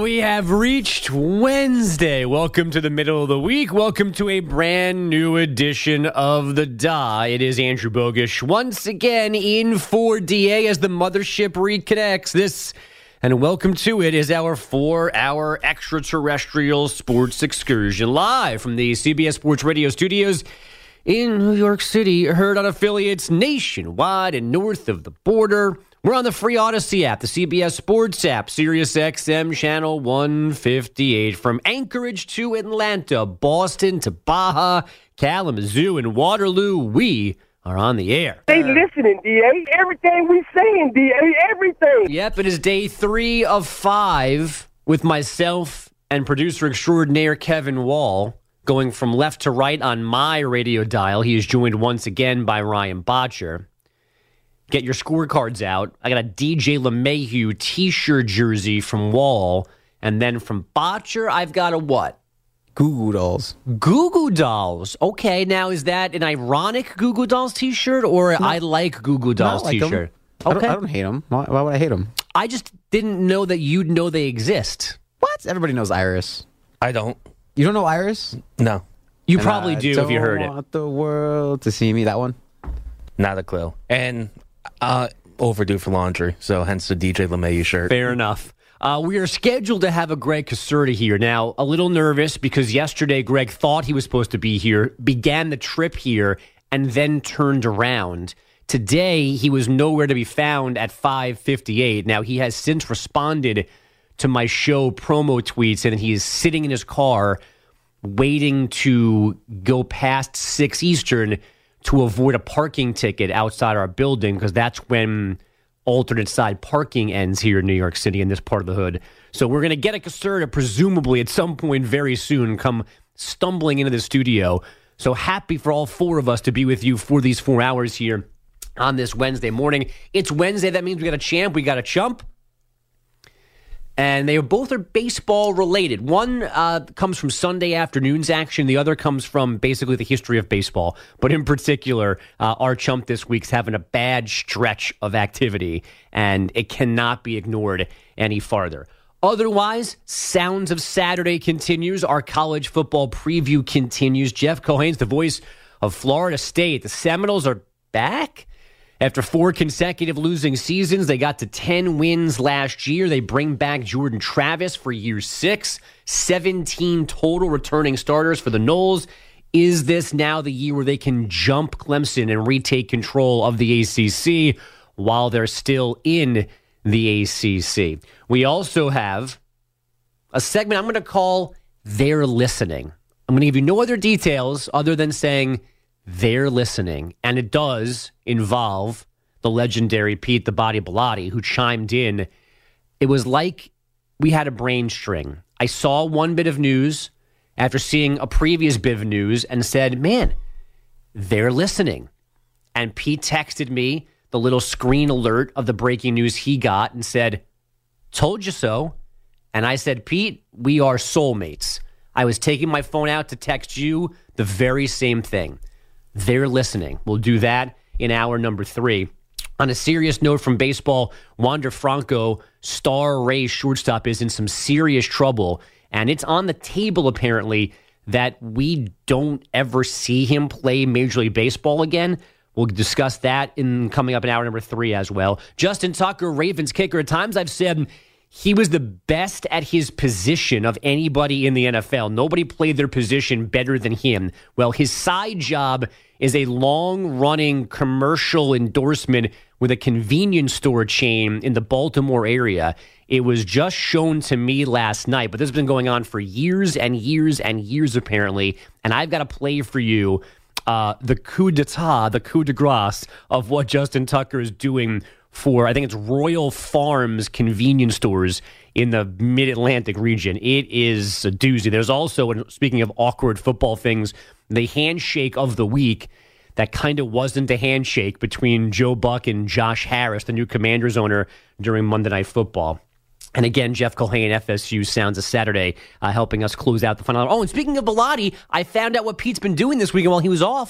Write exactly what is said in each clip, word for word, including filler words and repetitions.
We have reached Wednesday. Welcome to the middle of the week. Welcome to a brand new edition of The Die. It is Andrew Bogusch once again in for D A as the mothership reconnects. This, and welcome to it, is our four-hour extraterrestrial sports excursion live from the C B S Sports Radio studios in New York City, heard on affiliates nationwide and north of the border. We're on the free Odyssey app, the C B S Sports app, Sirius X M channel one fifty-eight. From Anchorage to Atlanta, Boston to Baja, Kalamazoo, and Waterloo, we are on the air. They listening, D A. Everything we saying, D A. Everything. Yep, it is day three of five with myself and producer extraordinaire Kevin Wall going from left to right on my radio dial. He is joined once again by Ryan Botcher. Get your scorecards out. I got a D J LeMahieu t-shirt jersey from Wall. And then from Botcher, I've got a what? Goo Goo Dolls. Goo Goo Dolls. Okay, now is that an ironic Goo Goo Dolls t-shirt or no, I like Goo Goo Dolls like t-shirt? Okay. I don't, I don't hate them. Why, why would I hate them? I just didn't know that you'd know they exist. What? Everybody knows Iris. I don't. You don't know Iris? No. You and probably I do if you heard it. Don't want the world to see me. That one? Not a clue. And uh, overdue for laundry, so hence the D J LeMahieu shirt. Fair enough. Uh, we are scheduled to have a Greg Caserta here. Now, a little nervous because yesterday Greg thought he was supposed to be here, began the trip here, and then turned around. Today, he was nowhere to be found at five fifty-eight. Now, he has since responded to my show promo tweets, and he is sitting in his car waiting to go past six Eastern to avoid a parking ticket outside our building, because that's when alternate side parking ends here in New York City in this part of the hood. So we're going to get a Caserta presumably at some point very soon come stumbling into the studio. So happy for all four of us to be with you for these four hours here on this Wednesday morning. It's Wednesday. That means we got a champ. We got a chump. And they both are baseball related. One uh, comes from Sunday afternoon's action. The other comes from basically the history of baseball. But in particular, uh, our chump this week's having a bad stretch of activity, and it cannot be ignored any farther. Otherwise, Sounds of Saturday continues. Our college football preview continues. Jeff Cohane's the voice of Florida State. The Seminoles are back. After four consecutive losing seasons, they got to ten wins last year. They bring back Jordan Travis for year six. seventeen total returning starters for the Noles. Is this now the year where they can jump Clemson and retake control of the A C C while they're still in the A C C? We also have a segment I'm going to call They're Listening. I'm going to give you no other details other than saying they're listening, and it does involve the legendary Pete the Body Bellotti, who chimed in. It was like we had a brain string. I saw one bit of news after seeing a previous bit of news and said, man, they're listening. And Pete texted me the little screen alert of the breaking news he got and said, told you so. And I said, Pete, we are soulmates. I was taking my phone out to text you the very same thing. They're listening. We'll do that in hour number three. On a serious note from baseball, Wander Franco, star Rays shortstop, is in some serious trouble. And it's on the table, apparently, that we don't ever see him play Major League Baseball again. We'll discuss that in coming up in hour number three as well. Justin Tucker, Ravens kicker. At times I've said he was the best at his position of anybody in the N F L. Nobody played their position better than him. Well, his side job is a long-running commercial endorsement with a convenience store chain in the Baltimore area. It was just shown to me last night, but this has been going on for years and years and years, apparently. And I've got to play for you uh, the coup d'etat, the coup de grace of what Justin Tucker is doing for, I think it's Royal Farms convenience stores in the mid-Atlantic region. It is a doozy. There's also, speaking of awkward football things, the handshake of the week that kind of wasn't a handshake between Joe Buck and Josh Harris, the new Commanders owner, during Monday Night Football. And again, Jeff Culhane, F S U Sounds of Saturday, uh, helping us close out the final hour. Oh, and speaking of Bellotti, I found out what Pete's been doing this weekend while he was off.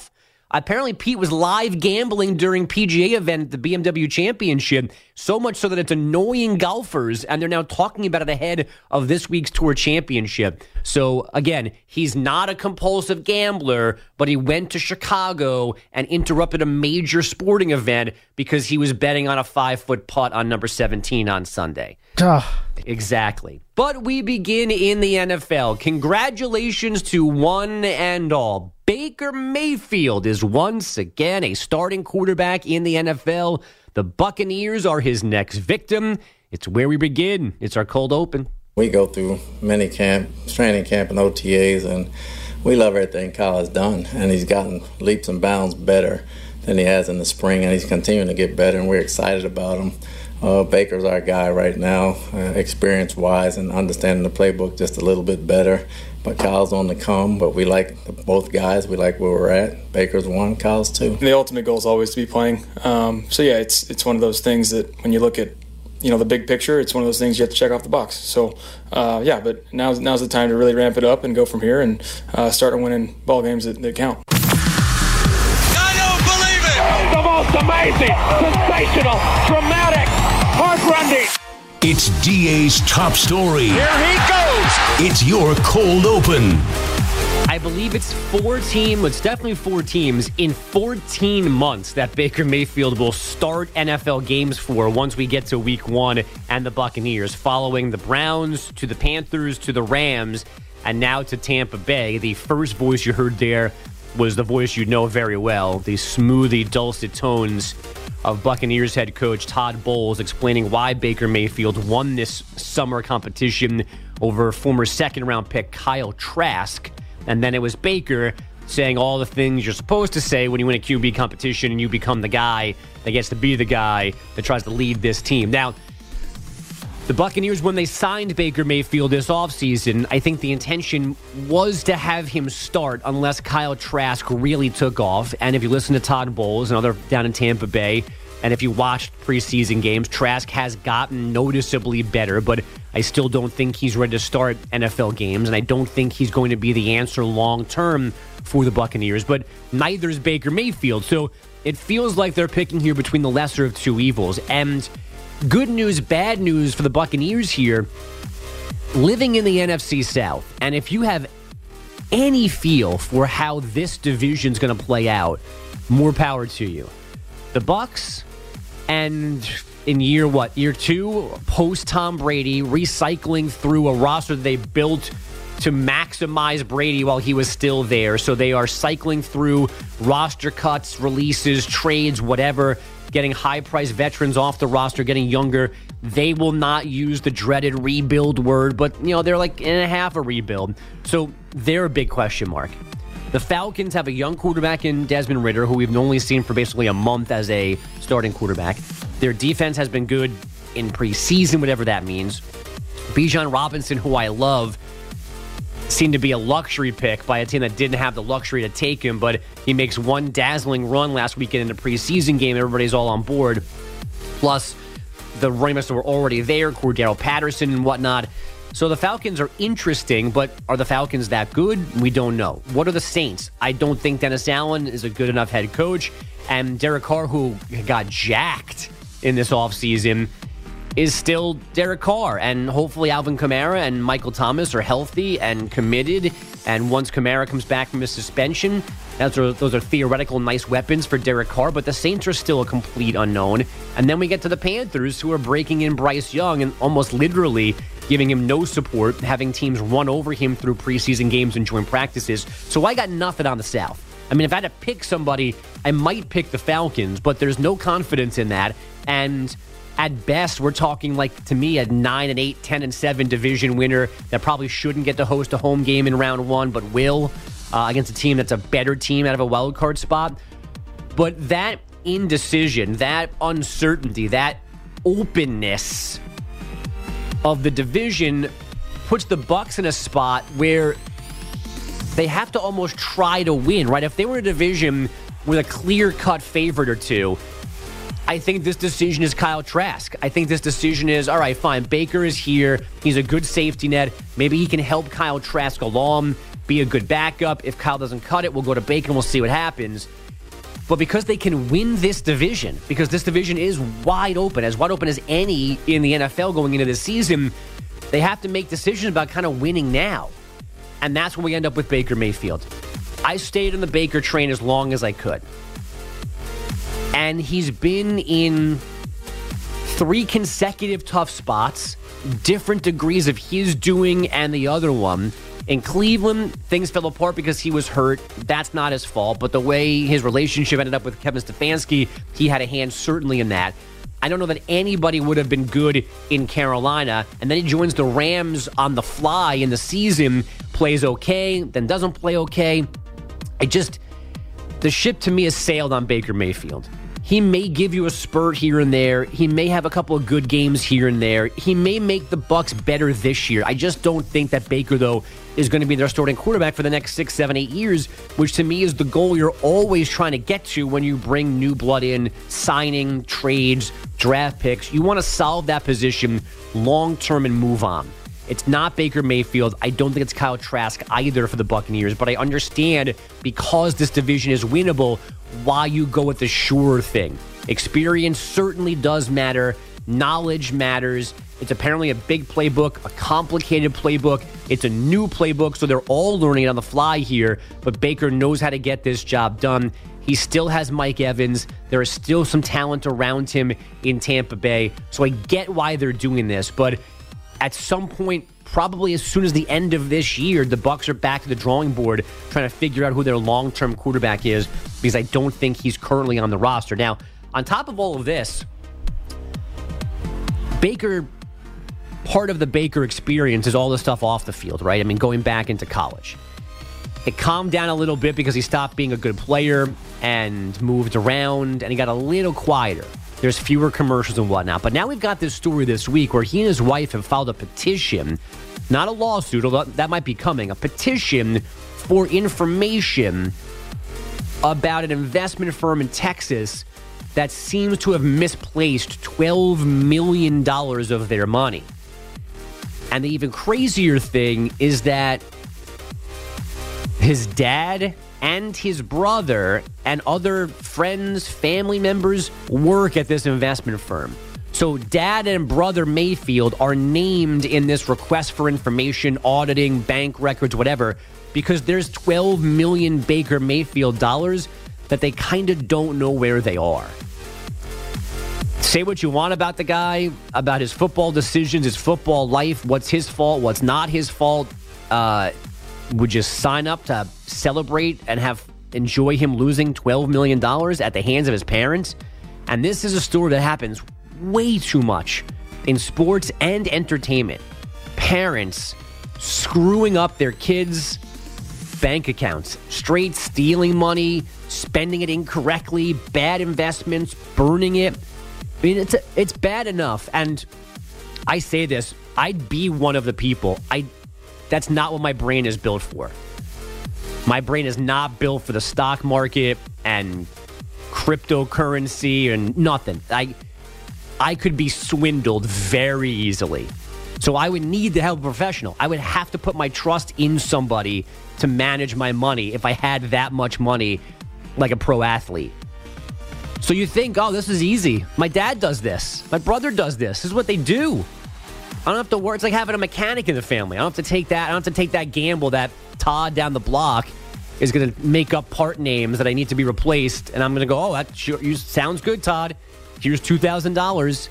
Apparently, Pete was live gambling during P G A event at the B M W Championship, so much so that it's annoying golfers, and they're now talking about it ahead of this week's Tour Championship. So, again, he's not a compulsive gambler, but he went to Chicago and interrupted a major sporting event because he was betting on a five-foot putt on number seventeen on Sunday. Exactly. But we begin in the N F L. Congratulations to one and all. Baker Mayfield is once again a starting quarterback in the N F L. The Buccaneers are his next victim. It's where we begin. It's our cold open. We go through mini camp, training camp, and O T As, and we love everything Kyle has done. And he's gotten leaps and bounds better than he has in the spring, and he's continuing to get better, and we're excited about him. Uh, Baker's our guy right now, uh, experience-wise and understanding the playbook just a little bit better. But Kyle's on the come, but we like both guys. We like where we're at. Baker's one, Kyle's two. The ultimate goal is always to be playing. Um, so, yeah, it's it's one of those things that when you look at, you know, the big picture, it's one of those things you have to check off the box. So, uh, yeah, but now's, now's the time to really ramp it up and go from here and uh, start winning ball games that, that count. I don't believe it! The most amazing, sensational, dramatic, heart-rending. It's D A's top story. Here he goes! It's your cold open. I believe it's four teams, it's definitely four teams in fourteen months that Baker Mayfield will start N F L games for once we get to week one and the Buccaneers, following the Browns to the Panthers to the Rams and now to Tampa Bay. The first voice you heard there was the voice you know very well, the smoothie, dulcet tones of Buccaneers head coach Todd Bowles explaining why Baker Mayfield won this summer competition over former second-round pick Kyle Trask. And then it was Baker saying all the things you're supposed to say when you win a Q B competition and you become the guy that gets to be the guy that tries to lead this team. Now, the Buccaneers, when they signed Baker Mayfield this offseason, I think the intention was to have him start unless Kyle Trask really took off. And if you listen to Todd Bowles, another down in Tampa Bay, and if you watched preseason games, Trask has gotten noticeably better, but I still don't think he's ready to start N F L games, and I don't think he's going to be the answer long-term for the Buccaneers, but neither is Baker Mayfield. So it feels like they're picking here between the lesser of two evils. And good news, bad news for the Buccaneers here, living in the N F C South, and if you have any feel for how this division's going to play out, more power to you. The Bucs, and in year what, year two, post Tom Brady, recycling through a roster they built to maximize Brady while he was still there. So they are cycling through roster cuts, releases, trades, whatever, getting high-priced veterans off the roster, getting younger. They will not use the dreaded rebuild word, but, you know, they're like in a half a rebuild. So they're a big question mark. The Falcons have a young quarterback in Desmond Ridder, who we've only seen for basically a month as a starting quarterback. Their defense has been good in preseason, whatever that means. Bijan Robinson, who I love, seemed to be a luxury pick by a team that didn't have the luxury to take him, but he makes one dazzling run last weekend in a preseason game. Everybody's all on board. Plus, the running backs were already there, Cordero Patterson and whatnot. So the Falcons are interesting, but are the Falcons that good? We don't know. What are the Saints? I don't think Dennis Allen is a good enough head coach. And Derek Carr, who got jacked in this offseason, is still Derek Carr. And hopefully Alvin Kamara and Michael Thomas are healthy and committed. And once Kamara comes back from his suspension, that's a, those are theoretical nice weapons for Derek Carr. But the Saints are still a complete unknown. And then we get to the Panthers, who are breaking in Bryce Young and almost literally giving him no support, having teams run over him through preseason games and joint practices. So I got nothing on the South. I mean, if I had to pick somebody, I might pick the Falcons, but there's no confidence in that. And at best, we're talking like, to me, a nine and eight, ten and seven division winner that probably shouldn't get to host a home game in round one, but will uh, against a team that's a better team out of a wild card spot. But that indecision, that uncertainty, that openness of the division puts the Bucs in a spot where they have to almost try to win, right? If they were a division with a clear-cut favorite or two, I think this decision is Kyle Trask. I think this decision is, all right, fine, Baker is here. He's a good safety net. Maybe he can help Kyle Trask along, be a good backup. If Kyle doesn't cut it, we'll go to Baker and we'll see what happens. But because they can win this division, because this division is wide open, as wide open as any in the N F L going into this season, they have to make decisions about kind of winning now. And that's when we end up with Baker Mayfield. I stayed on the Baker train as long as I could. And he's been in three consecutive tough spots, different degrees of his doing and the other one. In Cleveland, things fell apart because he was hurt. That's not his fault. But the way his relationship ended up with Kevin Stefanski, he had a hand certainly in that. I don't know that anybody would have been good in Carolina. And then he joins the Rams on the fly in the season, plays okay, then doesn't play okay. I just, the ship to me has sailed on Baker Mayfield. He may give you a spurt here and there. He may have a couple of good games here and there. He may make the Bucs better this year. I just don't think that Baker, though, is going to be their starting quarterback for the next six, seven, eight years, which to me is the goal you're always trying to get to when you bring new blood in, signing, trades, draft picks. You want to solve that position long-term and move on. It's not Baker Mayfield. I don't think it's Kyle Trask either for the Buccaneers, but I understand because this division is winnable, why you go with the sure thing. Experience certainly does matter. Knowledge matters. It's apparently a big playbook, a complicated playbook. It's a new playbook, so they're all learning it on the fly here, but Baker knows how to get this job done. He still has Mike Evans. There is still some talent around him in Tampa Bay, so I get why they're doing this, but at some point, probably as soon as the end of this year, the Bucs are back to the drawing board trying to figure out who their long-term quarterback is because I don't think he's currently on the roster. Now, on top of all of this, Baker, part of the Baker experience is all the stuff off the field, right? I mean, going back into college. It calmed down a little bit because he stopped being a good player and moved around, and he got a little quieter. There's fewer commercials and whatnot. But now we've got this story this week where he and his wife have filed a petition, not a lawsuit, although that might be coming, a petition for information about an investment firm in Texas that seems to have misplaced twelve million dollars of their money. And the even crazier thing is that his dad and his brother and other friends, family members work at this investment firm. So dad and brother Mayfield are named in this request for information, auditing, bank records, whatever, because there's twelve million Baker Mayfield dollars that they kind of don't know where they are. Say what you want about the guy, about his football decisions, his football life, what's his fault, what's not his fault. Uh, would you sign up to celebrate and have enjoy him losing twelve million dollars at the hands of his parents? And this is a story that happens way too much in sports and entertainment. Parents screwing up their kids' bank accounts, straight stealing money, spending it incorrectly, bad investments, burning it. I mean, it's a, it's bad enough. And I say this, I'd be one of the people. I That's not what my brain is built for. My brain is not built for the stock market and cryptocurrency and nothing. I I could be swindled very easily. So I would need the help of a professional. I would have to put my trust in somebody to manage my money if I had that much money like a pro athlete. So you think, oh, this is easy. My dad does this. My brother does this. This is what they do. I don't have to worry. It's like having a mechanic in the family. I don't have to take that. I don't have to take that gamble that Todd down the block is going to make up part names that I need to be replaced. And I'm going to go, oh, that sure, you, sounds good, Todd. Here's two thousand dollars.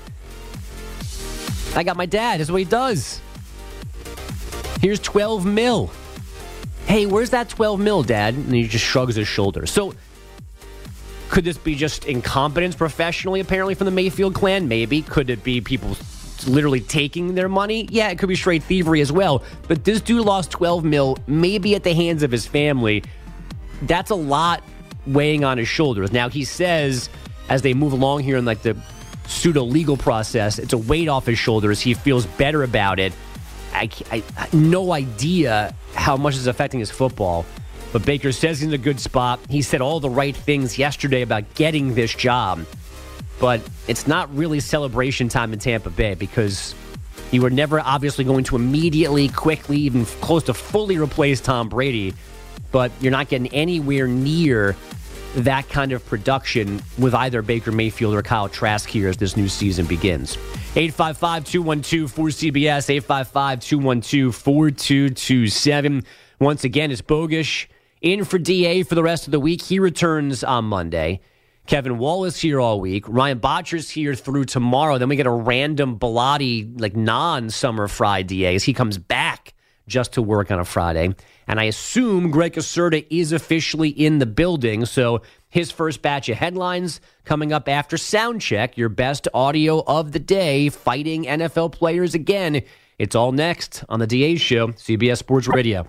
I got my dad. This is what he does. Here's twelve mil. Hey, where's that twelve mil, Dad? And he just shrugs his shoulders. So could this be just incompetence professionally, apparently, from the Mayfield clan? Maybe. Could it be people literally taking their money? Yeah, it could be straight thievery as well. But this dude lost twelve mil, maybe at the hands of his family. That's a lot weighing on his shoulders. Now, he says, as they move along here in like the pseudo-legal process, it's a weight off his shoulders. He feels better about it. I, I, I no idea how much is affecting his football. But Baker says he's in a good spot. He said all the right things yesterday about getting this job. But it's not really celebration time in Tampa Bay because you were never obviously going to immediately, quickly, even close to fully replace Tom Brady. But you're not getting anywhere near that kind of production with either Baker Mayfield or Kyle Trask here as this new season begins. eight five five, two one two, four C B S, eight five five, two one two, four two two seven. Once again, it's Bogusch in for D A for the rest of the week. He returns on Monday. Kevin Wallace here all week. Ryan Botcher's here through tomorrow. Then we get a random Bilotti, like non-summer Friday D A as he comes back just to work on a Friday. And I assume Greg Caserta is officially in the building. So his first batch of headlines coming up after sound check. Your best audio of the day, fighting N F L players again. It's all next on the D A Show, C B S Sports Radio.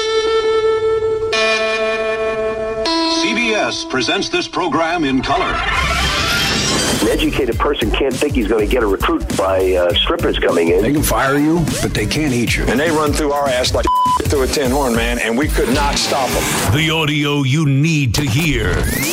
C B S presents this program in color. An educated person can't think he's going to get a recruit by uh, strippers coming in. They can fire you, but they can't eat you. And they run through our ass like through a tin horn, man, and we could not stop them. The audio you need to hear.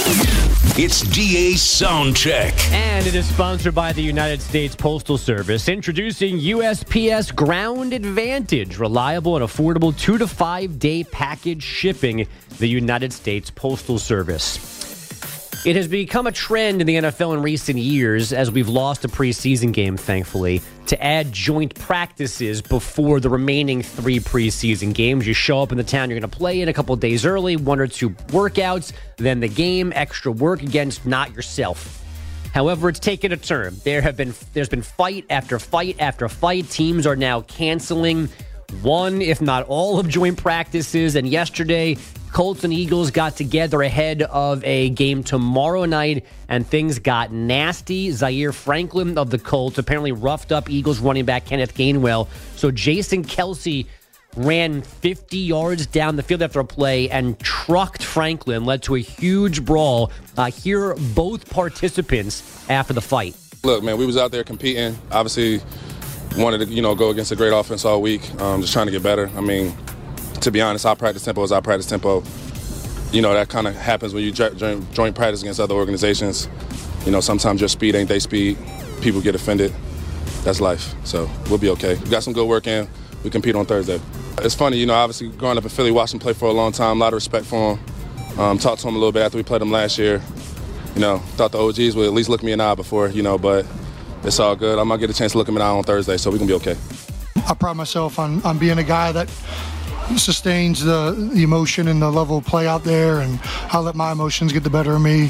It's D A Soundcheck. And it is sponsored by the United States Postal Service. Introducing U S P S Ground Advantage. Reliable and affordable two to five day package shipping. The United States Postal Service. It has become a trend in the N F L in recent years, as we've lost a preseason game, thankfully, to add joint practices before the remaining three preseason games. You show up in the town you're going to play in a couple days early, one or two workouts, then the game, extra work against not yourself. However, it's taken a turn. There have been there's been fight after fight after fight. Teams are now canceling one, if not all, of joint practices. And yesterday, Colts and Eagles got together ahead of a game tomorrow night, and things got nasty. Zaire Franklin of the Colts apparently roughed up Eagles running back Kenneth Gainwell. So Jason Kelce ran fifty yards down the field after a play and trucked Franklin, led to a huge brawl. Uh, here are both participants after the fight. Look, man, we was out there competing. Obviously, wanted to, you know, go against a great offense all week. Um, just trying to get better. I mean, to be honest, our practice tempo is our practice tempo. You know, that kind of happens when you join, joint practice against other organizations. You know, sometimes your speed ain't they speed. People get offended. That's life. So we'll be okay. We got some good work in. We compete on Thursday. It's funny, you know, obviously growing up in Philly, watching him play for a long time, a lot of respect for him. Um, talked to him a little bit after we played him last year. You know, thought the O Gs would at least look me in the eye before, you know, but it's all good. I'm going to get a chance to look him in the eye on Thursday, so we're going to be okay. I pride myself on, on being a guy that sustains the, the emotion and the level of play out there, and I let my emotions get the better of me.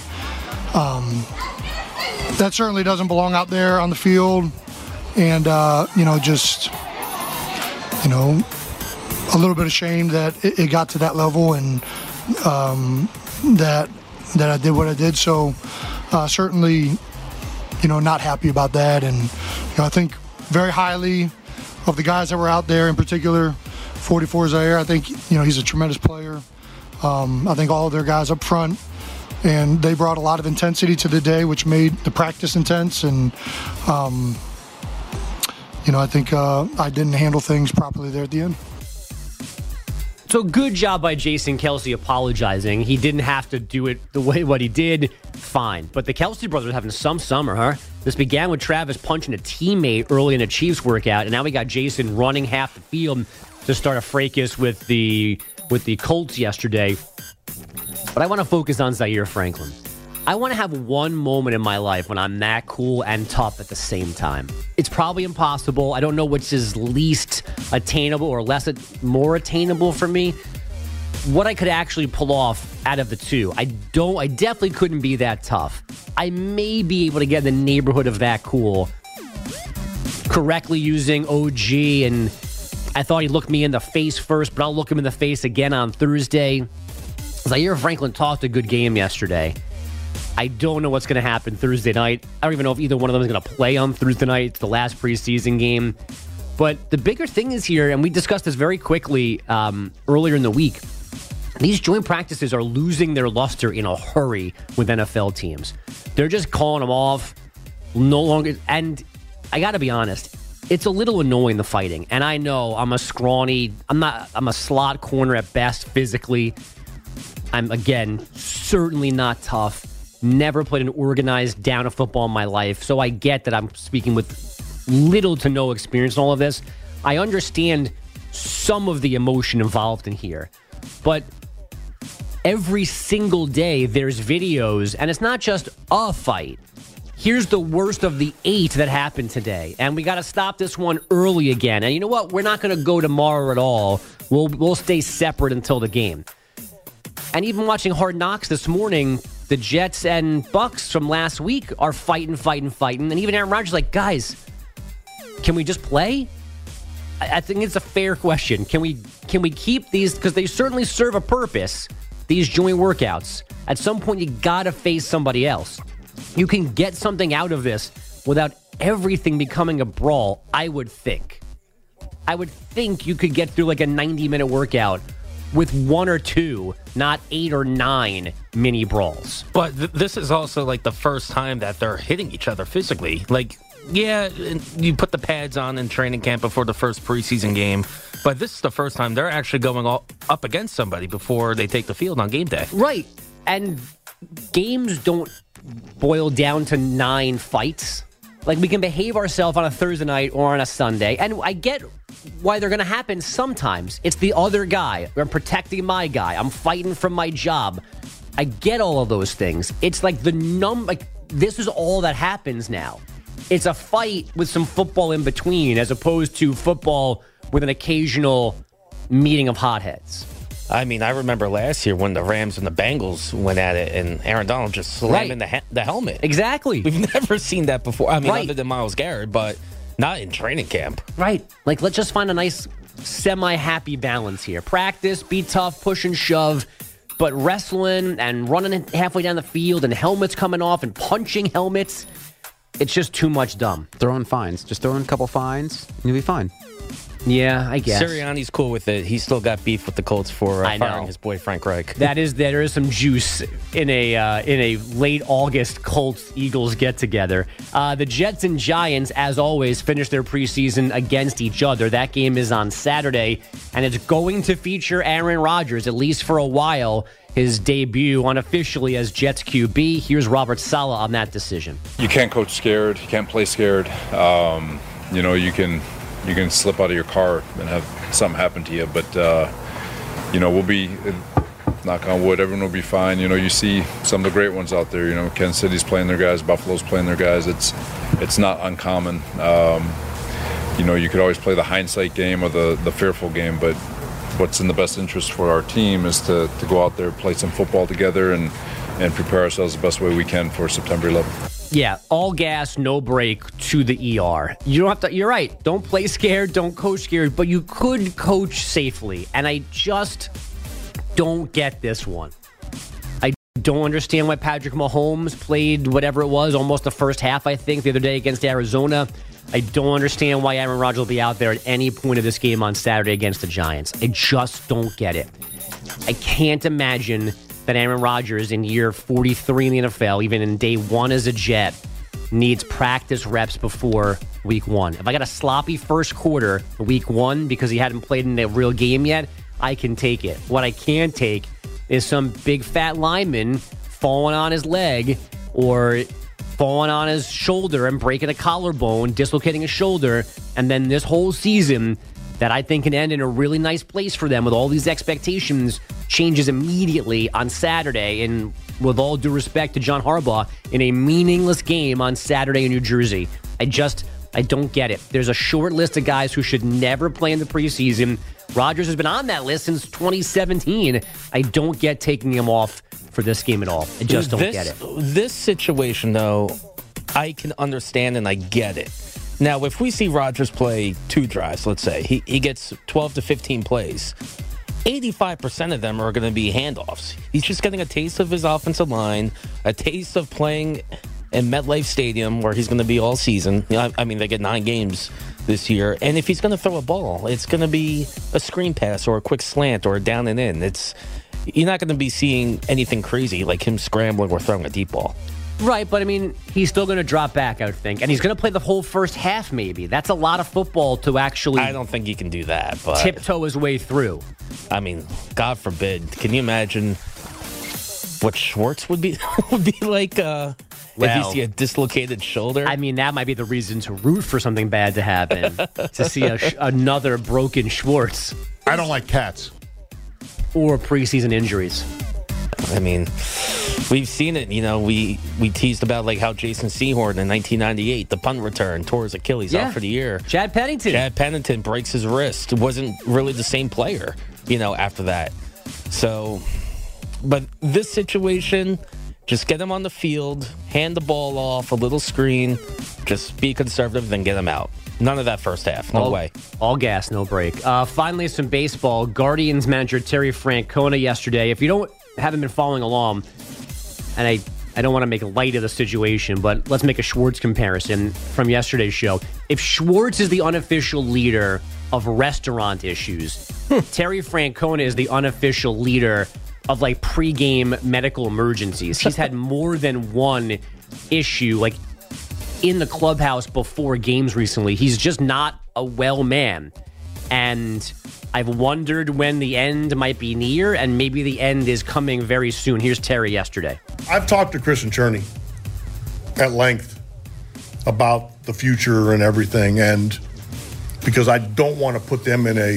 Um, that certainly doesn't belong out there on the field, and, uh, you know, just, you know, a little bit ashamed that it, it got to that level and um, that that I did what I did. So uh, certainly, you know, not happy about that. And, you know, I think very highly of the guys that were out there, in particular, forty-four Zaire. I think, you know, he's a tremendous player. Um, I think all of their guys up front, and they brought a lot of intensity to the day, which made the practice intense. And, um, you know, I think uh, I didn't handle things properly there at the end. So good job by Jason Kelce apologizing. He didn't have to do it the way what he did. Fine. But the Kelce brothers are having some summer, huh? This began with Travis punching a teammate early in a Chiefs workout, and now we got Jason running half the field to start a fracas with the with the Colts yesterday. But I want to focus on Zaire Franklin. I want to have one moment in my life when I'm that cool and tough at the same time. It's probably impossible. I don't know which is least attainable or less, more attainable for me. What I could actually pull off out of the two, I don't. I definitely couldn't be that tough. I may be able to get in the neighborhood of that cool, correctly using O G, and I thought he looked me in the face first, but I'll look him in the face again on Thursday. Zaire Franklin talked a good game yesterday. I don't know what's going to happen Thursday night. I don't even know if either one of them is going to play on Thursday night. It's the last preseason game. But the bigger thing is here, and we discussed this very quickly um, earlier in the week, these joint practices are losing their luster in a hurry with N F L teams. They're just calling them off no longer. And I got to be honest, it's a little annoying, the fighting. And I know I'm a scrawny, I'm not, I'm a slot corner at best physically. I'm, again, certainly not tough. Never played an organized down of football in my life, so I get that I'm speaking with little to no experience in all of this. I understand some of the emotion involved in here, but every single day there's videos, and it's not just a fight. Here's the worst of the eight that happened today, and we got to stop this one early again. And you know what? We're not going to go tomorrow at all. We'll we'll stay separate until the game. And even watching Hard Knocks this morning, the Jets and Bucks from last week are fighting, fighting, fighting. And even Aaron Rodgers is like, guys, can we just play? I, I think it's a fair question. Can we can we keep these? Because they certainly serve a purpose, these joint workouts. At some point, you got to face somebody else. You can get something out of this without everything becoming a brawl, I would think. I would think you could get through like a ninety-minute workout with one or two, not eight or nine mini brawls. But th- this is also like the first time that they're hitting each other physically. Like, yeah, you put the pads on in training camp before the first preseason game, but this is the first time they're actually going all up against somebody before they take the field on game day. Right. And games don't boil down to nine fights. Like, we can behave ourselves on a Thursday night or on a Sunday, and I get why they're going to happen sometimes. It's the other guy. I'm protecting my guy. I'm fighting for my job. I get all of those things. It's like the num. Like, this is all that happens now. It's a fight with some football in between, as opposed to football with an occasional meeting of hotheads. I mean, I remember last year when the Rams and the Bengals went at it, and Aaron Donald just slammed Right. the he- the helmet. Exactly. We've never seen that before. I mean, Right. other than Myles Garrett, but not in training camp. Right. Like, let's just find a nice semi-happy balance here. Practice, be tough, push and shove, but wrestling and running halfway down the field and helmets coming off and punching helmets, it's just too much dumb. Throwing fines. Just throw in a couple fines, and you'll be fine. Yeah, I guess. Sirianni's cool with it. He's still got beef with the Colts for uh, I know. firing his boy Frank Reich. That is, there is some juice in a uh, in a late August Colts Eagles get together. Uh, the Jets and Giants, as always, finish their preseason against each other. That game is on Saturday, and it's going to feature Aaron Rodgers, at least for a while. His debut unofficially as Jets Q B. Here's Robert Saleh on that decision. You can't coach scared. You can't play scared. Um, you know, you can. You can slip out of your car and have something happen to you, but uh, you know, we'll be, knock on wood, everyone will be fine. You know, you see some of the great ones out there. You know, Kansas City's playing their guys, Buffalo's playing their guys. It's it's not uncommon. Um, you know, you could always play the hindsight game or the the fearful game, but what's in the best interest for our team is to to go out there, play some football together, and and prepare ourselves the best way we can for September eleventh. Yeah, all gas, no break to the E R. You don't have to, you're right. Don't play scared, don't coach scared, but you could coach safely. And I just don't get this one. I don't understand why Patrick Mahomes played whatever it was, almost the first half, I think, the other day against Arizona. I don't understand why Aaron Rodgers will be out there at any point of this game on Saturday against the Giants. I just don't get it. I can't imagine that Aaron Rodgers in year forty-three in the N F L, even in day one as a Jet, needs practice reps before week one. If I got a sloppy first quarter week one because he hadn't played in a real game yet, I can take it. What I can't take is some big fat lineman falling on his leg or falling on his shoulder and breaking a collarbone, dislocating a shoulder, and then this whole season that I think can end in a really nice place for them with all these expectations changes immediately on Saturday, and with all due respect to John Harbaugh, in a meaningless game on Saturday in New Jersey. I just, I don't get it. There's a short list of guys who should never play in the preseason. Rodgers has been on that list since twenty seventeen. I don't get taking him off for this game at all. I just don't this, get it. This situation, though, I can understand and I get it. Now, if we see Rodgers play two drives, let's say, he, he gets twelve to fifteen plays, eighty-five percent of them are going to be handoffs. He's just getting a taste of his offensive line, a taste of playing in MetLife Stadium, where he's going to be all season. You know, I, I mean, they get nine games this year. And if he's going to throw a ball, it's going to be a screen pass or a quick slant or a down and in. It's You're not going to be seeing anything crazy like him scrambling or throwing a deep ball. Right, but I mean, he's still going to drop back, I would think. And he's going to play the whole first half, maybe. That's a lot of football to actually I don't think he can do that, but tiptoe his way through. I mean, God forbid. Can you imagine what Schwartz would be would be like uh, Well, if you see a dislocated shoulder? I mean, that might be the reason to root for something bad to happen, to see a, another broken Schwartz. I don't like cats. Or preseason injuries. I mean, we've seen it. You know, we, we teased about like how Jason Sehorn in nineteen ninety-eight, the punt return, tore his Achilles Yeah. out for the year. Chad Pennington. Chad Pennington breaks his wrist. Wasn't really the same player, you know, after that. So, but this situation, just get him on the field, hand the ball off, a little screen, just be conservative, then get him out. None of that first half. No all, way. All gas, no break. Uh, finally, some baseball. Guardians manager Terry Francona yesterday. If you don't haven't been following along, and I, I don't want to make light of the situation, but let's make a Schwartz comparison from yesterday's show. If Schwartz is the unofficial leader of restaurant issues, Terry Francona is the unofficial leader of like pregame medical emergencies. He's had more than one issue, like in the clubhouse before games recently. He's just not a well man. And I've wondered when the end might be near, and maybe the end is coming very soon. Here's Terry yesterday. I've talked to Chris and Cherney at length about the future and everything, and because I don't want to put them in a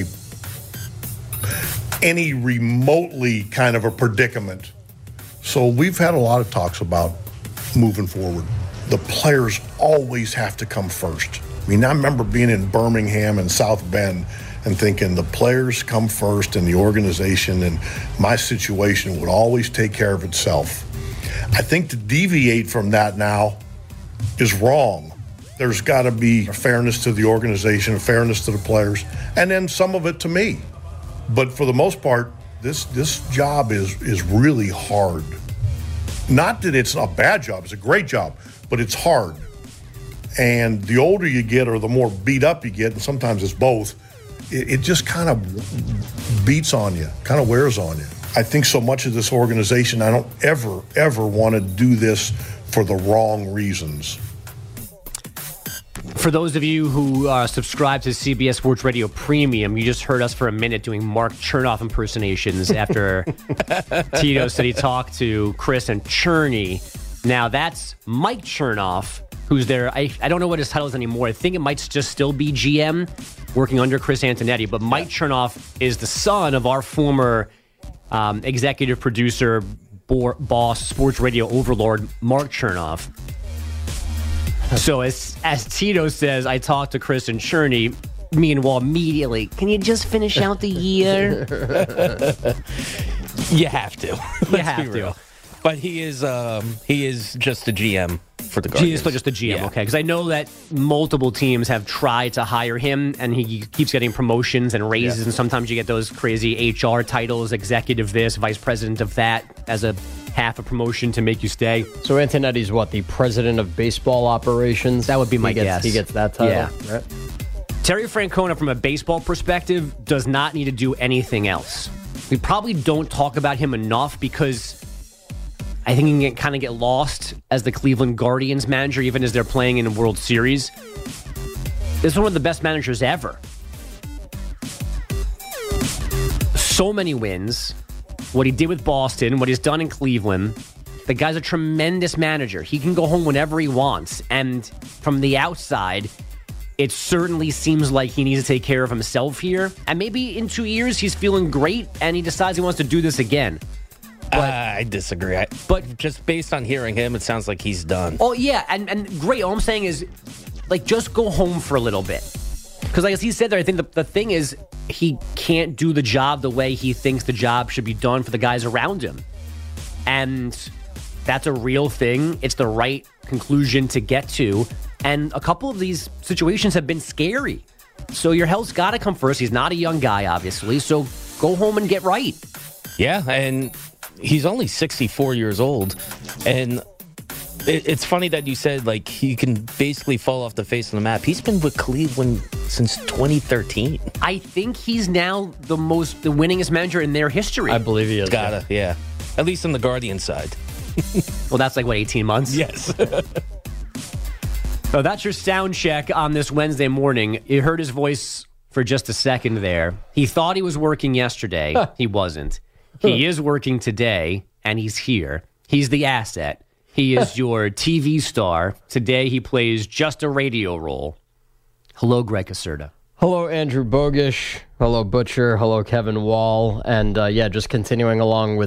any remotely kind of a predicament. So we've had a lot of talks about moving forward. The players always have to come first. I mean, I remember being in Birmingham and South Bend and thinking the players come first in the organization, and my situation would always take care of itself. I think to deviate from that now is wrong. There's got to be a fairness to the organization, a fairness to the players, and then some of it to me. But for the most part, this this job is is really hard. Not that it's a bad job, it's a great job, but it's hard. And the older you get or the more beat up you get, and sometimes it's both, it, it just kind of beats on you, kind of wears on you. I think so much of this organization, I don't ever, ever want to do this for the wrong reasons. For those of you who uh, subscribe to C B S Sports Radio Premium, you just heard us for a minute doing Mark Chernoff impersonations after Tito said he talked to Chris and Cherney. Now, that's Mike Chernoff, who's there. I, I don't know what his title is anymore. I think it might just still be G M, working under Chris Antonetti. But Mike Chernoff is the son of our former um, executive producer, bo- boss, sports radio overlord, Mark Chernoff. So as as Tito says, I talked to Chris and Cherney. Meanwhile, immediately, can you just finish out the year? You have to. You have to. But he is um, he is just a G M for the He Guardians. is still just a G M, Yeah. okay? Because I know that multiple teams have tried to hire him, and he keeps getting promotions and raises, Yeah. and sometimes you get those crazy H R titles, executive this, vice president of that, as a half a promotion to make you stay. So Antonetti's what, the president of baseball operations? That would be my he gets, guess. He gets that title, Yeah. right? Terry Francona, from a baseball perspective, does not need to do anything else. We probably don't talk about him enough because I think he can kind of get lost as the Cleveland Guardians manager, even as they're playing in a World Series. This is one of the best managers ever. So many wins. What he did with Boston, what he's done in Cleveland. The guy's a tremendous manager. He can go home whenever he wants. And from the outside, it certainly seems like he needs to take care of himself here. And maybe in two years, he's feeling great and he decides he wants to do this again. But, uh, I disagree. I, but just based on hearing him, it sounds like he's done. Oh, yeah. And, and great. All I'm saying is, like, just go home for a little bit. Because, like, as he said there, I think the, the thing is he can't do the job the way he thinks the job should be done for the guys around him. And that's a real thing. It's the right conclusion to get to. And a couple of these situations have been scary. So your health's got to come first. He's not a young guy, obviously. So go home and get right. Yeah, and he's only sixty-four years old. And it, it's funny that you said, like, he can basically fall off the face of the map. He's been with Cleveland since twenty thirteen. I think he's now the most, the winningest manager in their history. I believe he is. Gotta, yeah. At least on the Guardian side. Well, that's like, what, eighteen months? Yes. So that's your sound check on this Wednesday morning. You heard his voice for just a second there. He thought he was working yesterday. He wasn't. He is working today, and he's here. He's the asset. He is your T V star. Today he plays just a radio role. Hello, Greg Caserta. Hello, Andrew Bogish. Hello, Butcher. Hello, Kevin Wall. And uh, yeah, just continuing along with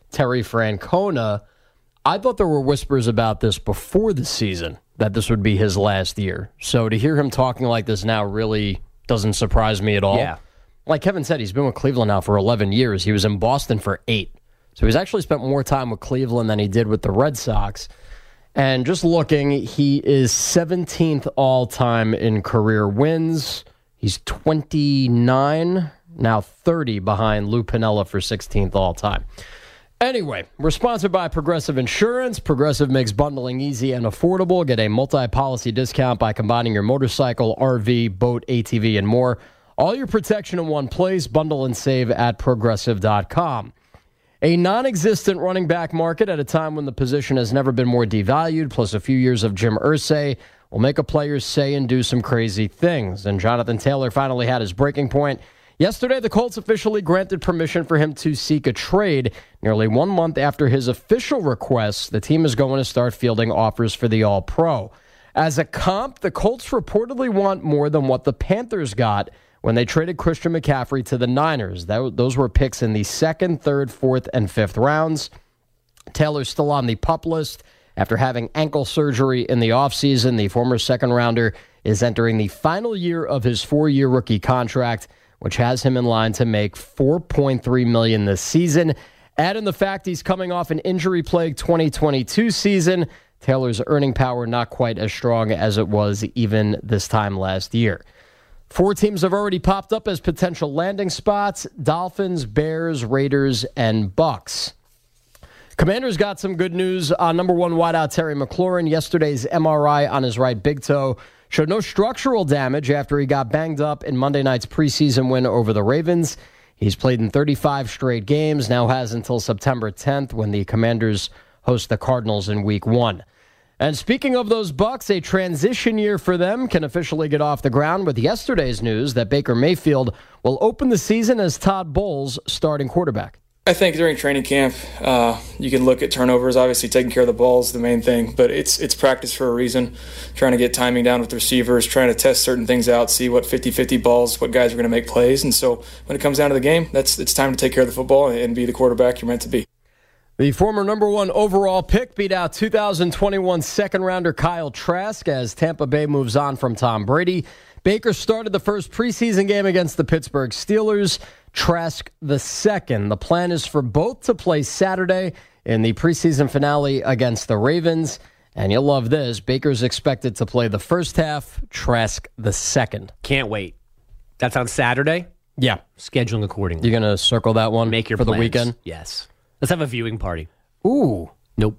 Terry Francona. I thought there were whispers about this before the season, that this would be his last year. So to hear him talking like this now really doesn't surprise me at all. Yeah. Like Kevin said, he's been with Cleveland now for eleven years. He was in Boston for eight. So he's actually spent more time with Cleveland than he did with the Red Sox. And just looking, he is seventeenth all-time in career wins. He's twenty-nine, now thirty behind Lou Piniella for sixteenth all-time. Anyway, we're sponsored by Progressive Insurance. Progressive makes bundling easy and affordable. Get a multi-policy discount by combining your motorcycle, R V, boat, A T V, and more. All your protection in one place. Bundle and save at progressive dot com. A non-existent running back market at a time when the position has never been more devalued, plus a few years of Jim Irsay, will make a player say and do some crazy things. And Jonathan Taylor finally had his breaking point. Yesterday, the Colts officially granted permission for him to seek a trade. Nearly one month after his official request, the team is going to start fielding offers for the All-Pro. As a comp, the Colts reportedly want more than what the Panthers got when they traded Christian McCaffrey to the Niners. That, those were picks in the second, third, fourth, and fifth rounds. Taylor's still on the PUP list. After having ankle surgery in the offseason, the former second-rounder is entering the final year of his four-year rookie contract, which has him in line to make four point three million dollars this season. Add in the fact he's coming off an injury-plagued twenty twenty-two season, Taylor's earning power not quite as strong as it was even this time last year. Four teams have already popped up as potential landing spots: Dolphins, Bears, Raiders, and Bucks. Commanders got some good news on number one wideout Terry McLaurin. Yesterday's M R I on his right big toe showed no structural damage after he got banged up in Monday night's preseason win over the Ravens. He's played in thirty-five straight games, now has until September tenth when the Commanders host the Cardinals in week one. And speaking of those Bucks, a transition year for them can officially get off the ground with yesterday's news that Baker Mayfield will open the season as Todd Bowles' starting quarterback. I think during training camp, uh, you can look at turnovers. Obviously, taking care of the ball is the main thing, but it's it's practice for a reason. Trying to get timing down with receivers, trying to test certain things out, see what fifty-fifty balls, what guys are going to make plays. And so when it comes down to the game, that's it's time to take care of the football and be the quarterback you're meant to be. The former number one overall pick beat out two thousand twenty-one second-rounder Kyle Trask as Tampa Bay moves on from Tom Brady. Baker started the first preseason game against the Pittsburgh Steelers. Trask the second. The plan is for both to play Saturday in the preseason finale against the Ravens. And you'll love this. Baker's expected to play the first half, Trask the second. Can't wait. That's on Saturday? Yeah. Scheduling accordingly. You're going to circle that one Make your for plans. the weekend? Yes. Let's have a viewing party. Ooh. Nope.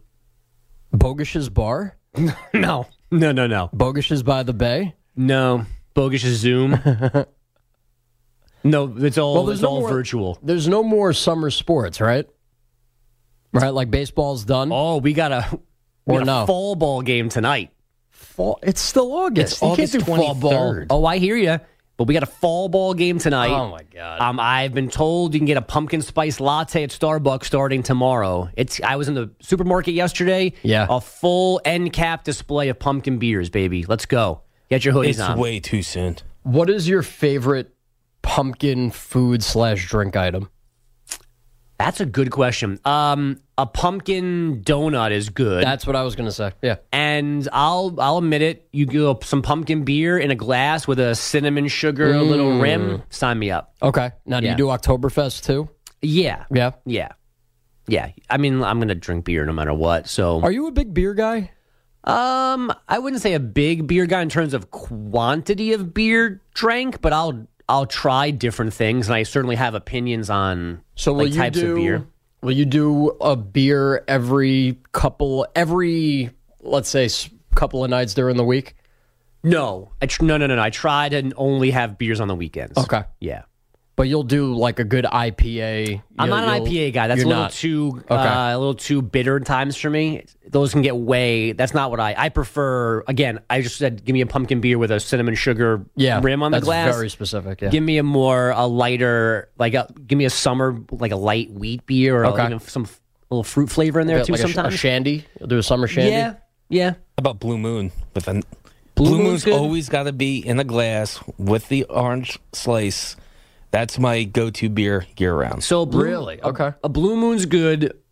Bogish's Bar? No. No, no, no. Bogish's by the Bay? No. Bogish's Zoom? No, it's all, well, it's no all more, virtual. There's no more summer sports, right? Right, like baseball's done? Oh, we got a, we or got no. a fall ball game tonight. Fall? It's still August. It's you August can't do fall ball. twenty-third. Oh, I hear you. But we got a fall ball game tonight. Oh, my God. Um, I've been told you can get a pumpkin spice latte at Starbucks starting tomorrow. It's. I was in the supermarket yesterday. Yeah. A full end cap display of pumpkin beers, baby. Let's go. Get your hoodies it's on. It's way too soon. What is your favorite pumpkin food slash drink item? That's a good question. Um, a pumpkin donut is good. That's what I was going to say. Yeah. And I'll I'll admit it. You go some pumpkin beer in a glass with a cinnamon sugar Mm. little rim. Sign me up. Okay. Now, do Yeah. you do Oktoberfest too? Yeah. Yeah. Yeah. Yeah. I mean, I'm going to drink beer no matter what. So, Are you a big beer guy? um, I wouldn't say a big beer guy in terms of quantity of beer drank, but I'll I'll try different things, and I certainly have opinions on So will like, you types do, of beer. Will you do a beer every couple, every, let's say, s- couple of nights during the week? No, I tr- no, no, no, no. I try to only have beers on the weekends. Okay. Yeah. But you'll do like a good I P A. You I'm know, not an I you'll- P A guy. That's a you're little not. too Okay. uh, a little too bitter times for me. Those can get way. That's not what I. I prefer. Again, I just said, give me a pumpkin beer with a cinnamon sugar Yeah, rim on the that's glass. very specific. Yeah. Give me a more a lighter, like a give me a summer like a light wheat beer or Okay. a, you know, some f- little fruit flavor in there Like too. a, sometimes a shandy. You'll do a summer shandy. Yeah, yeah. How about Blue Moon? With the, Blue Blue Moon's Moon's good. always got to be in a glass with the orange slice. That's my go-to beer year-round. So blue, Really? a- Okay. A, Blue Moon's good.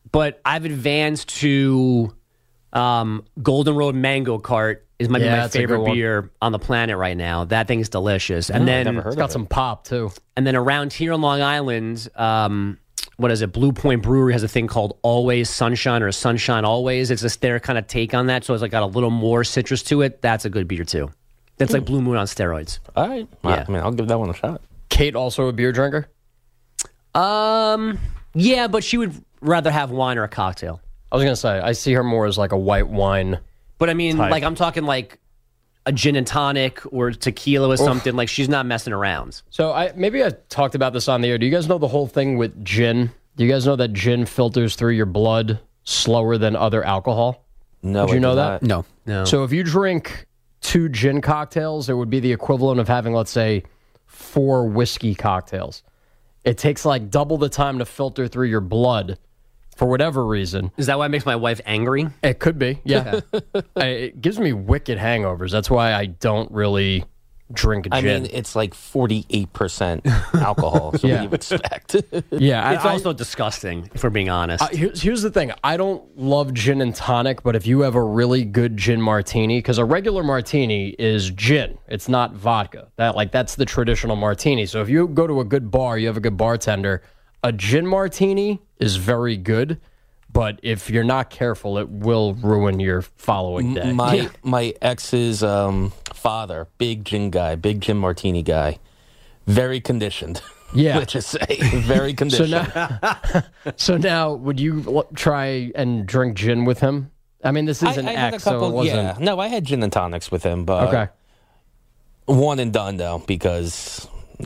but I've advanced to um, Golden Road Mango Cart is my, Yeah, my that's a favorite good one. beer on the planet right now. That thing's delicious. And Yeah, then I've never heard It's got of it. some pop, too. And then around here on Long Island, um, what is it? Blue Point Brewery has a thing called Always Sunshine or Sunshine Always. It's just their kind of take on that. So it's like got a little more citrus to it. That's a good beer, too. That's like Blue Moon on steroids. All right. Yeah. I mean, I'll give that one a shot. Kate also a beer drinker? Um, yeah, but she would rather have wine or a cocktail. I was going to say, I see her more as like a white wine. But I mean, type. like I'm talking like a gin and tonic or tequila or Oof. something. Like she's not messing around. So I maybe I talked about this on the air. Do you guys know the whole thing with gin? Do you guys know that gin filters through your blood slower than other alcohol? No, Did you I know did that? not. No. No. So if you drink two gin cocktails, it would be the equivalent of having, let's say, four whiskey cocktails. It takes like double the time to filter through your blood for whatever reason. Is that why it makes my wife angry? It could be, yeah. I- it gives me wicked hangovers. That's why I don't really drink gin. I mean, it's like forty-eight percent alcohol. So Yeah. what do you expect? yeah, It's I- also disgusting, if we're being honest. Uh, here's, here's the thing. I don't love gin and tonic, but if you have a really good gin martini, because a regular martini is gin, it's not vodka. That like that's the traditional martini. So if you go to a good bar, you have a good bartender, a gin martini is very good, but if you're not careful, it will ruin your following day. My Yeah. my ex's um, father, big gin guy, big gin martini guy, very conditioned. Yeah. Let's just say very So conditioned. now, so now, would you l- try and drink gin with him? I mean, this is I, an I had a ex, so couple. it wasn't. Yeah, no, I had gin and tonics with him, but Okay. one and done though because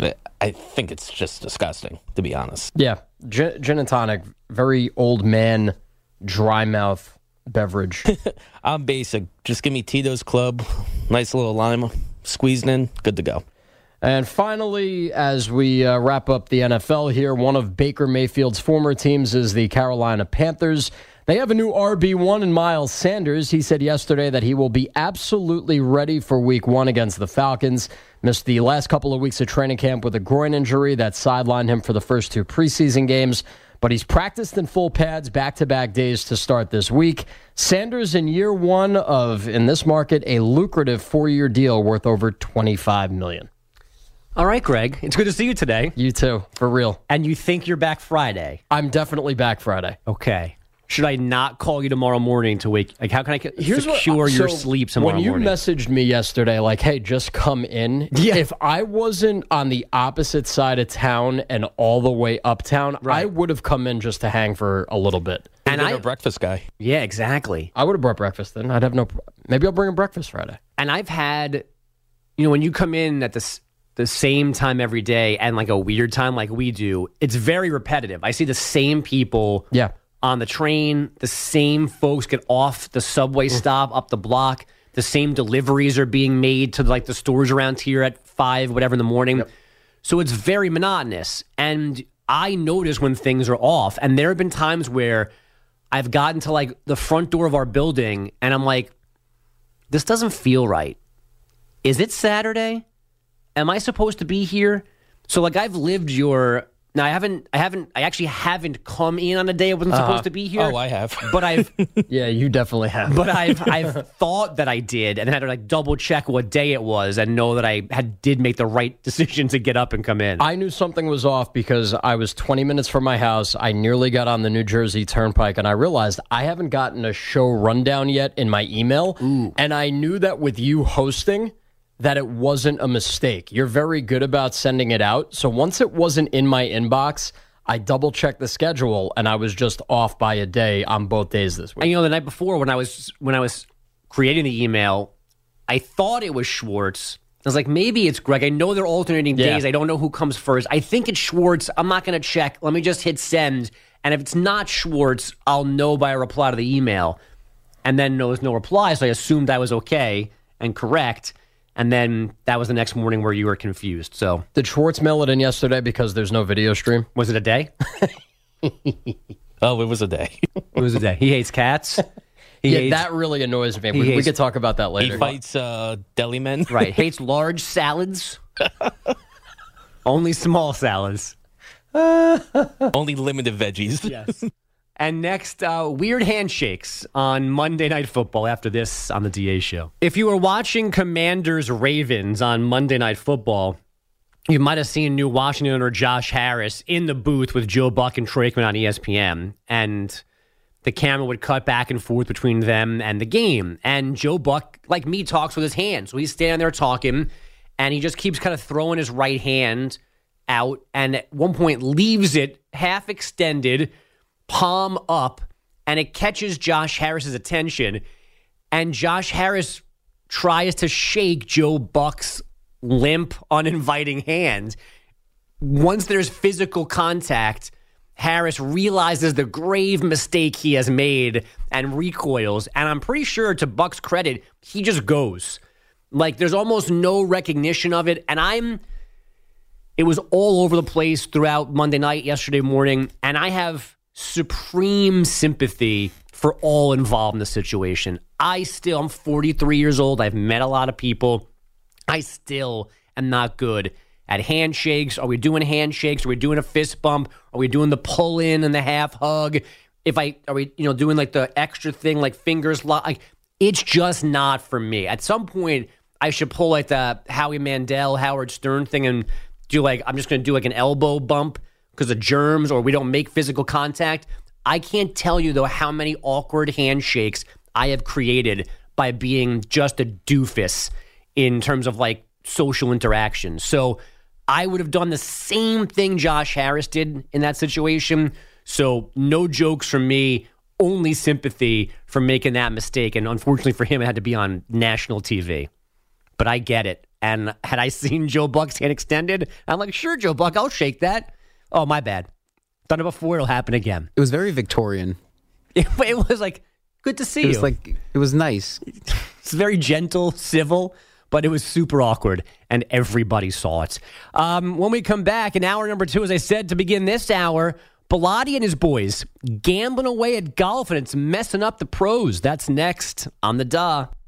I think it's just disgusting, to be honest. Yeah, gin, gin and tonic, very old man, dry mouth beverage. I'm basic. Just give me Tito's Club, nice little lime squeezed in, good to go. And finally, as we uh, wrap up the N F L here, one of Baker Mayfield's former teams is the Carolina Panthers. They have a new R B one in Miles Sanders. He said yesterday that he will be absolutely ready for week one against the Falcons. Missed the last couple of weeks of training camp with a groin injury that sidelined him for the first two preseason games. But he's practiced in full pads back-to-back days to start this week. Sanders in year one of, in this market, a lucrative four-year deal worth over twenty-five million dollars. All right, Greg. It's good to see you today. You too, for real. And you think you're back Friday? I'm definitely back Friday. Okay. Should I not call you tomorrow morning to wake? Like, how can I Here's what- secure your so sleep tomorrow when you morning? messaged me yesterday, like, hey, just come in. Yeah. If I wasn't on the opposite side of town and all the way uptown, I would have come in just to hang for a little bit. And I'm a breakfast guy. Yeah, exactly. I would have brought breakfast then. I'd have no. Maybe I'll bring a breakfast Friday. And I've had, you know, when you come in at this the same time every day and like a weird time like we do, it's very repetitive. I see the same people. Yeah. On the train, the same folks get off the subway stop up the block. The same deliveries are being made to like the stores around here at five, whatever in the morning. Yep. So it's very monotonous. And I notice when things are off. And there have been times where I've gotten to like the front door of our building and I'm like, this doesn't feel right. Is it Saturday? Am I supposed to be here? So like I've lived your now I haven't I haven't I actually haven't come in on a day I wasn't Uh-huh. supposed to be here. Oh, I have. But I've Yeah, you definitely have. but I've I've thought that I did and had to like double check what day it was and know that I had did make the right decision to get up and come in. I knew something was off because I was twenty minutes from my house. I nearly got on the New Jersey Turnpike, and I realized I haven't gotten a show rundown yet in my email. Ooh. And I knew that with you hosting, that it wasn't a mistake. You're very good about sending it out. So once it wasn't in my inbox, I double-checked the schedule, and I was just off by a day on both days this week. And you know, the night before when I was when I was creating the email, I thought it was Schwartz. I was like, maybe it's Greg. I know they're alternating Yeah. days. I don't know who comes first. I think it's Schwartz. I'm not going to check. Let me just hit send. And if it's not Schwartz, I'll know by a reply to the email. And then there was no reply, so I assumed I was okay and correct. And then that was the next morning where you were confused. So Did Schwartz mail it in yesterday because there's no video stream? was it a day? Oh, it was a day. It was a day. He hates cats. He yeah, hates, that really annoys me. he We, we hates- could talk about that He later. fights uh, deli men. right. Hates large salads. Only small salads. Only limited veggies. Yes. And next, uh, weird handshakes on Monday Night Football after this on the D A Show. If you were watching Commanders-Ravens on Monday Night Football, you might have seen new Washington owner Josh Harris in the booth with Joe Buck and Troikman on E S P N. And the camera would cut back and forth between them and the game. And Joe Buck, like me, talks with his hand. So he's standing there talking, and he just keeps kind of throwing his right hand out, and at one point leaves it half extended, palm up, and it catches Josh Harris's attention. And Josh Harris tries to shake Joe Buck's limp, uninviting hand. Once there's physical contact, Harris realizes the grave mistake he has made and recoils. And I'm pretty sure, to Buck's credit, he just goes. Like, there's almost no recognition of it. And I'm... It was all over the place throughout Monday night, yesterday morning, and I have supreme sympathy for all involved in the situation. I still, I'm forty-three years old. I've met a lot of people. I still am not good at handshakes. Are we doing handshakes? Are we doing a fist bump? Are we doing the pull in and the half hug? If I, are we, you know, doing like the extra thing, like fingers lock? Like, it's just not for me. At some point, I should pull like the Howie Mandel, Howard Stern thing and do like, I'm just going to do like an elbow bump because of germs, or we don't make physical contact. I can't tell you, though, how many awkward handshakes I have created by being just a doofus in terms of like social interaction. So I would have done the same thing Josh Harris did in that situation. So no jokes from me, only sympathy for making that mistake. And unfortunately for him, it had to be on national T V. But I get it. And had I seen Joe Buck's hand extended, I'm like, sure, Joe Buck, I'll shake that. Oh, my bad. Done it before, it'll happen again. It was very Victorian. It, it was like, good to see it you. It was like, it was nice. It's very gentle, civil, but it was super awkward, and everybody saw it. Um, when we come back, in hour number two, as I said to begin this hour, Bilotti and his boys gambling away at golf, and it's messing up the pros. That's next on the Duh.